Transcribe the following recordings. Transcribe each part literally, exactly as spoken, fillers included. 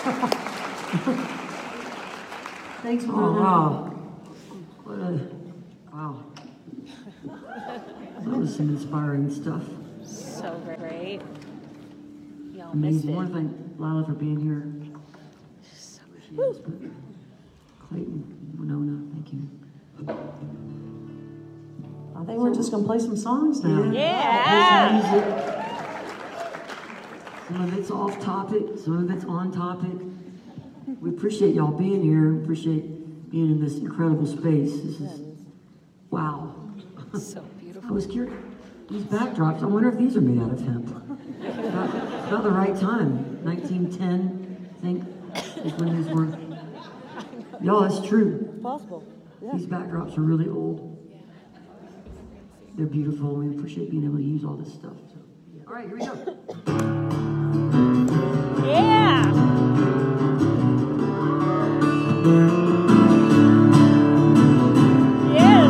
Thanks, Oh, brother. wow. What a, wow. That was some inspiring stuff. So great. Y'all missed Amazing. I it. want to thank Lila for being here. So She is, but Clayton, Winona, thank you. I think we're just going to play some songs now. Yeah. Music. Some of it's off topic, some of it's on topic. We appreciate y'all being here. We appreciate being in this incredible space. This is, wow. So beautiful. I was curious. These backdrops, I wonder if these are made out of hemp. It's about, it's about the right time. nineteen ten, I think, is when these were. Y'all, that's true. Possible. Yeah. These backdrops are really old. They're beautiful. We appreciate being able to use all this stuff. So, yeah. All right, here we go. Yeah. Yes.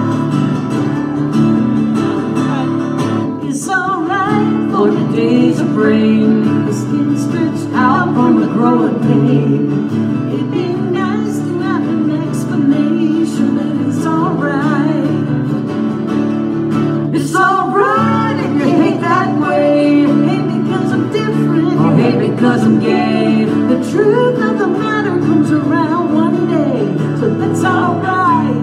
It's alright for the days of rain, the skin stretched out from the growing pain. It'd be nice to have an explanation that it's alright. It's alright if you hate that way. Hate because I'm different, or hate because I'm gay. The truth of the matter comes around one day, so that's alright.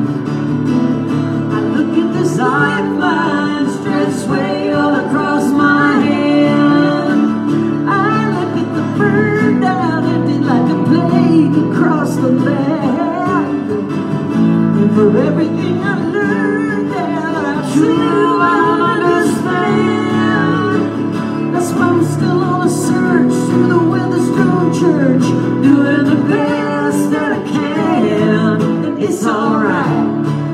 I look at this lifeline stretched way all across my hand. I look at the bird out empty like a plague across the land. And for everything I learned there, I true I understand. That's why I'm still on a search through the Weatherstone Church, doing the best that I can. And it's alright.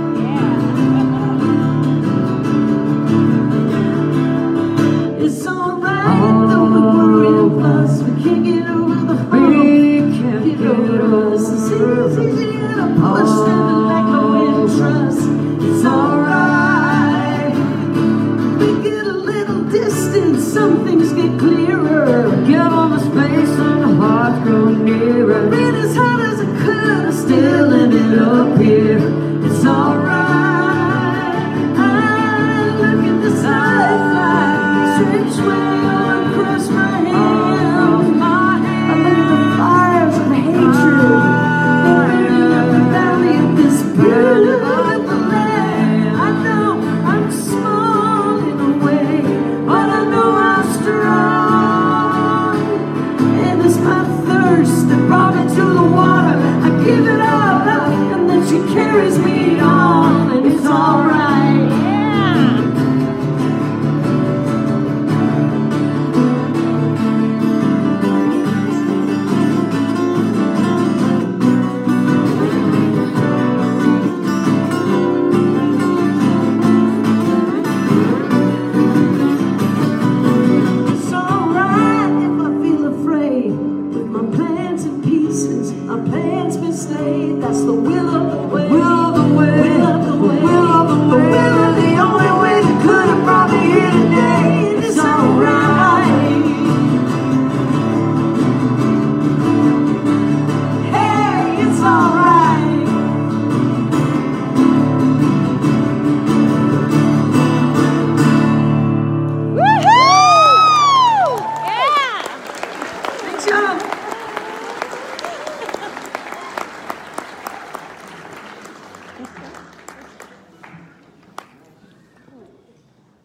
It's alright, though we worry and fuss. We can't get over the hump. We can't get over us. It's easy to push, standing like no in trust. It's alright. We get a little distance, some things get clearer. Give on the space and the hearts grow nearer. Ran as hard as I could, I still ended up here. It's alright. I look at the lifeline, stretched way all across my hand. I look at the fires of hatred, burning up the valley of this burning of the land. I know I'm small in a way, but I know I'm strong. And it's my thirst that brought me to the water. I give it all up, and then she carries me on.